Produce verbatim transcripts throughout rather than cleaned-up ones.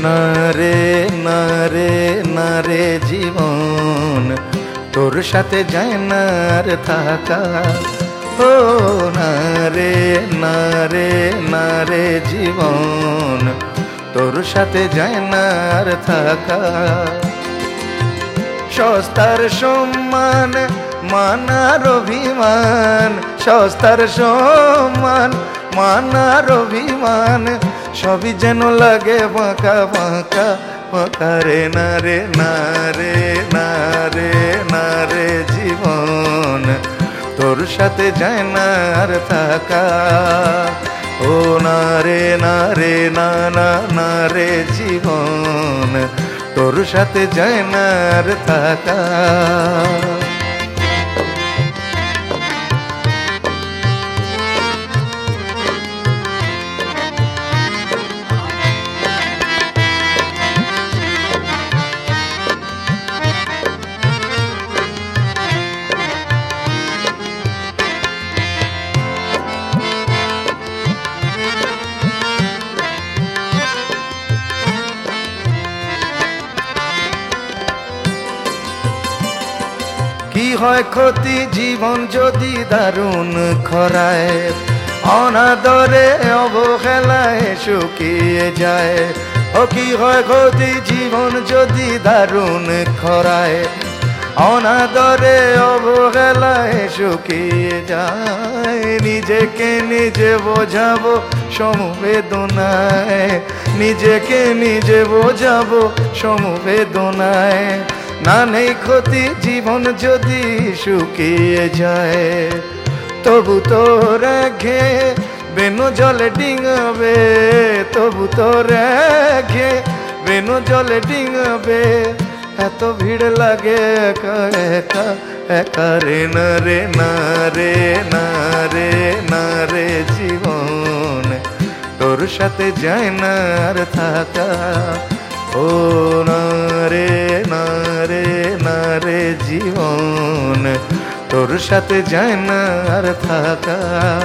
না রে না রে না রে জীবন, তোর সাথে যায় না আর থাকা। ও না রে না রে না রে জীবন, তোর সাথে যায় না আর থাকা। সস্তার সম্মান মানার অভিমান, সস্তার সম্মান মানার অভিমান, সবই যেন লাগে বাঁকা বাঁকা বাঁকা রে না রে না রে না রে না রে জীবন, তোর সাথে যায় না আর থাকা। ও না রে না রে না না না রে জীবন, তোর সাথে যায় না আর থাকা। কি হয় ক্ষতি জীবন যদি দারুণ খরায়, অনাদরে অবহেলায় শুকিয়ে যায়। ও কি হয় ক্ষতি জীবন যদি দারুণ খরায়, অনাদরে অবহেলায় শুকিয়ে যায়। নিজেকে নিজে বোঝাবো সমবেদনায়, নিজেকে নিজে বোঝাবো সমবেদনায়। না নেই ক্ষতি জীবন যদি শুকিয়ে যায়, তবু তোর ঘে বেনু জলে ডিঙাবে, তবু তোর ঘে বেনু জলে ডিঙাবে। এত ভিড় লাগে একা একা একা রে না রে না রে না রে না রে জীবন, তোর সাথে যায় না আর থাকা। ও না রে না রে না রে জীবন, তোর সাথে যায় না আর থাকা।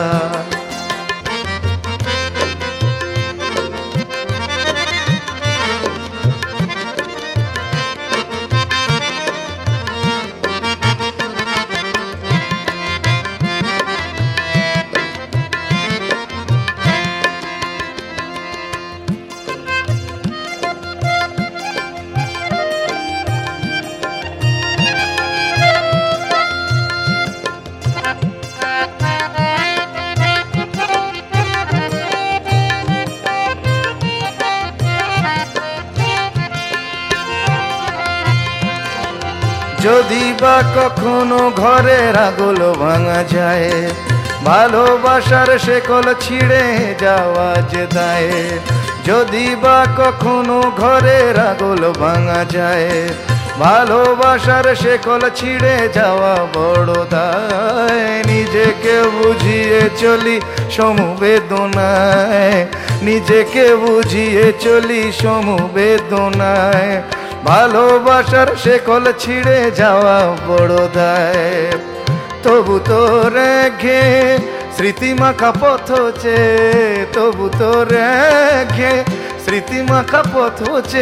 যদি বা কখনো ঘরের আগল ভাঙা যায়, ভালোবাসার শেকল ছিঁড়ে যাওয়া যে দায়। যদি বা কখনো ঘরের আগল ভাঙা যায়, ভালোবাসার শেকল ছিঁড়ে যাওয়া বড় দায়। নিজেকে বুঝিয়ে চলি সমবেদনায়, নিজেকে বুঝিয়ে চলি সমবেদনায়। ভালোবাসার শেকল ছিঁড়ে যাওয়া বড় দায়। তবু তোর ঘে স্মৃতি মাখা পথ চে, তবু তোর ঘে স্মৃতি মাখা পথ চে,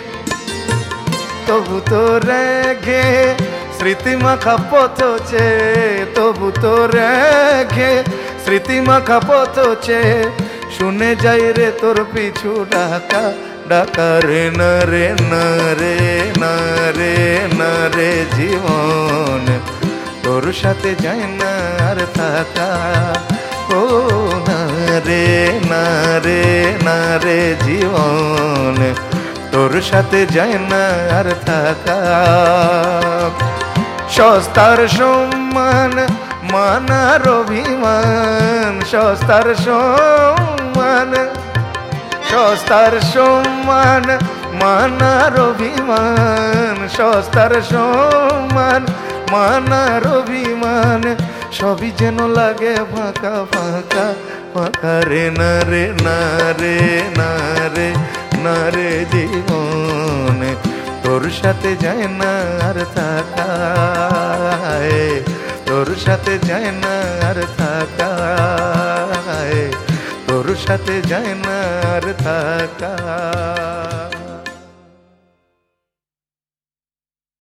তবু তোর ঘে স্মৃতি মাখা পথ চে, তবু তোর ঘে স্মৃতি মাখা পথ চে। শুনে যাই রে তোর পিছু ডাকা ডাকা রে না রে না রে না রে না রে জীবন, তোর সাথে যায় না আর থাকা। ও না রে না রে না রে জীবন, তোর সাথে যায় না আর থাকা। সস্তার সম্মান মানার অভিমান, সস্তার সম্মান সস্তার সম্মান মানার অভিমান, সস্তার সম্মান মানার অভিমান, সবই যেন লাগে ফাঁকা ফাঁকা ফাঁকা রে না রে না রে না রে না রে জীবন, তোর সাথে যায় না আর থাকা। তোর সাথে যায় না আর থাকা, তোর সাথে যায় না আর থাকা।